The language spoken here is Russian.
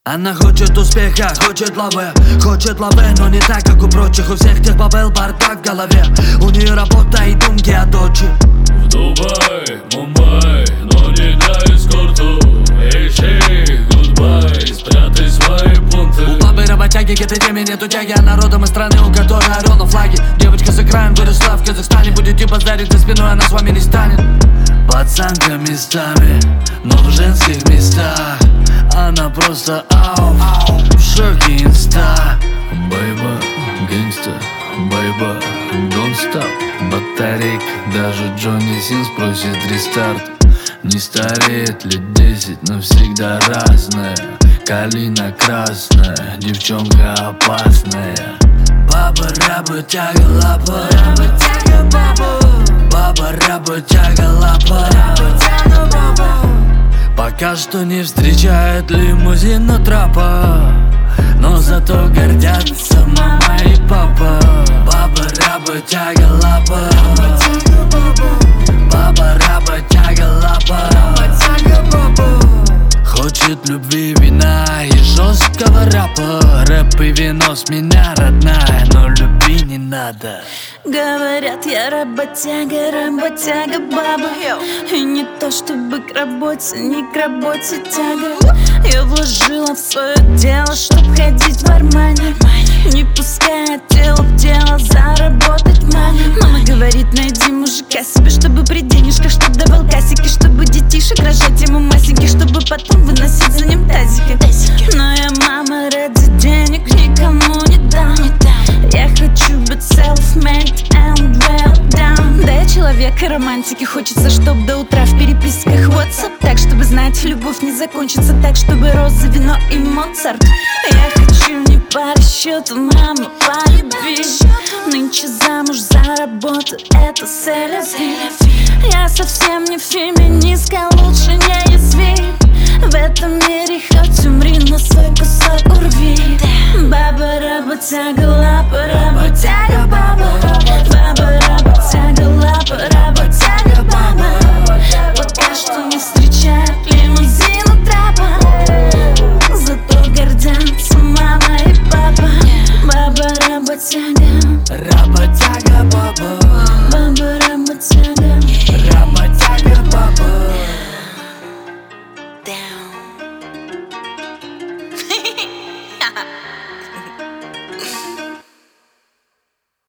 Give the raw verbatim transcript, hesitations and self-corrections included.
Она хочет успеха, хочет лавы, хочет лавы, но не так, как у прочих. У всех тех бабел бардак в голове. У нее работа и думки о дочи. В Дубай, Мумбай, но не для эскорту. Эй, гудбай, спрятай свои пункты. У бабы работяги к этой теме нету тяги. Она родом из страны, у которой орел на флаге. Девочка с экраном выросла в Казахстане. Будете базарить за спиной, она с вами не станет. Пацанка местами, но в женских местах она просто ау, в шоке инста. Байба, гэнгста, байба, don't stop. Батарейка, даже Джонни Синс просит рестарт. Не стареет лет десять, но всегда разная. Калина красная, девчонка опасная. Баба, работяга, лапа, работяга, баба. Баба, работяга, лапа, работяга, баба. Пока что не встречает лимузин у трапа, но зато гордятся мама и папа. Баба, работяга, лапа, работяга, баба. Баба, работяга, лапа, работяга, баба. Хочет любви, вина и жесткого рэпа. Рэп и вино с меня родная, но любви не надо. Говорят, я работяга, работяга, баба. И не то чтобы к работе, не к работе тяга. Я вложила в свое дело, чтоб ходить в армане, не пуская тело в дело, заработать маме. Мама говорит, найди мужика себе, чтобы при денежках, чтоб давал касики, чтобы детишек рожать ему масеньки, чтобы потом выносить за ним тазики. Но я, мама, ради денег никому не дам. Я хочу быть self-made and well done. Да, я человек романтики, хочется, чтоб до утра в переписках WhatsApp. Так, чтобы знать, любовь не закончится, так, чтобы розы, вино и Моцарт. Я хочу не по расчету, мама, по любви. Нынче замуж за работу, это селеви. Я совсем не феминистка, лучше не язви. В этом мире